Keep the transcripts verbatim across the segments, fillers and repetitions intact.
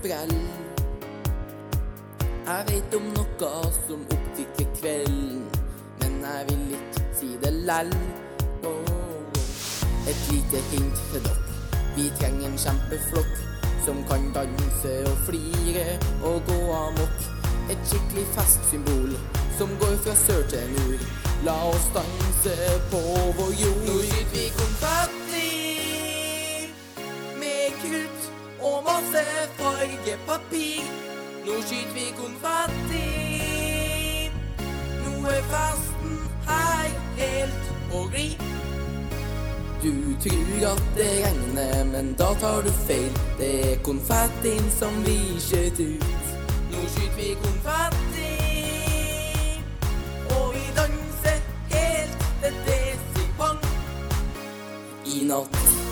sprell. Jeg vet om noe som opptikker kvelden, men jeg vil ikke si det lell. Oh. Et lite hint til dere, vi trenger en kjempeflokk som kan danse og flire og gå amok. Et skikkelig festsymbol som går fra sør til nord. La oss danse på vår jord. Nå skyter vi konfetti med krutt og masse fargepapir. Nå skyter vi konfetti. Nå er festen her helt på glid. Du tror at det regner, men da tar du feil. Det er konfettien som vi skjøt ut. Nå skyter vi konfetti, og vi danser helt til desipang. I natt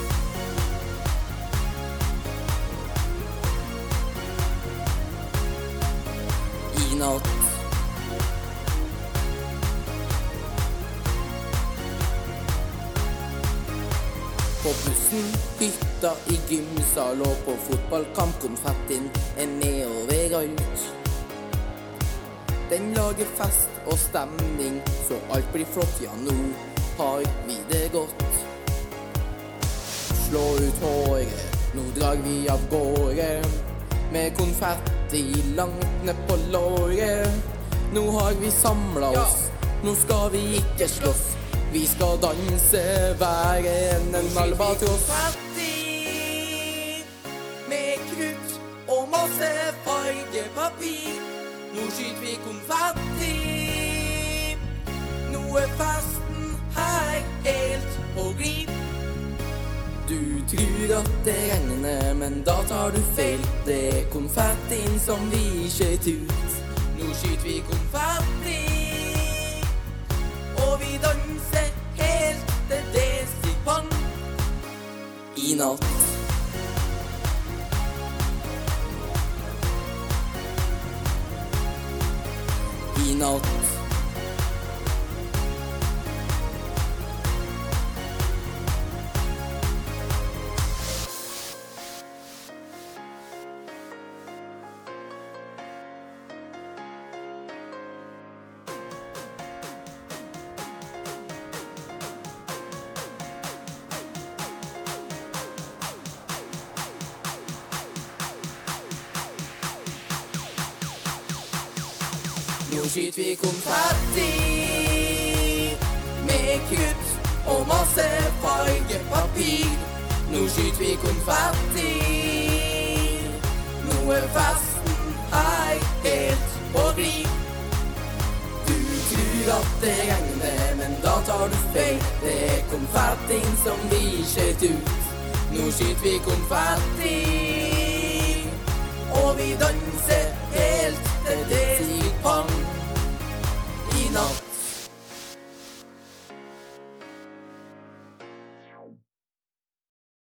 I natt På bussen, hytta, i gymsal og på fotballkamp. Konfettien er med overalt. Den lager fest og stemning, så alt blir flott. Ja, nå har vi det godt. Slå ut håret, nå drar vi av gårde, med konfetti langt ned på låret. Nå har vi samlet oss, nå skal vi ikke slåss. Vi skal danse hver en en albatross. Konfetti med krutt og masse fargepapir. Nå skyter vi konfetti. Nå er festen her helt på glid. Du tror at det regner, men da tar du feil. Det er konfettien som vi skjøt ut. Nå skyter vi konfetti, og vi danser helt til desipang. I natt I natt Nå skyter vi konfetti med krutt og masse fargepapir. Nå skyter vi konfetti. Nå er festen her helt på glid. Du tror at det regner, men da tar du feil. Det er konfettien som vi skjøt ut. Nå skyter vi konfetti, og vi danser